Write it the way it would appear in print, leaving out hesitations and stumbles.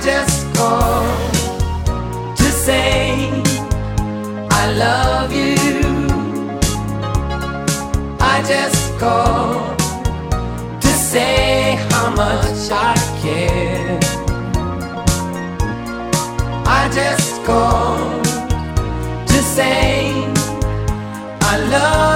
just called to say I love you. I just called to say how much I care. I just called to say I love you.